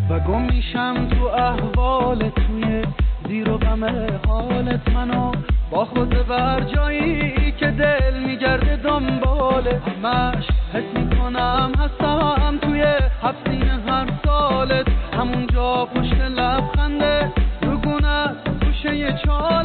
و گم میشم تو احوالت، توی زیر و غم حالت. منو با خود بر جایی که دل میگرده دنباله، همش حس میکنم هستم توی حبسین هر سالت. همونجا پشت لبخنده، دو گونه گوشه چای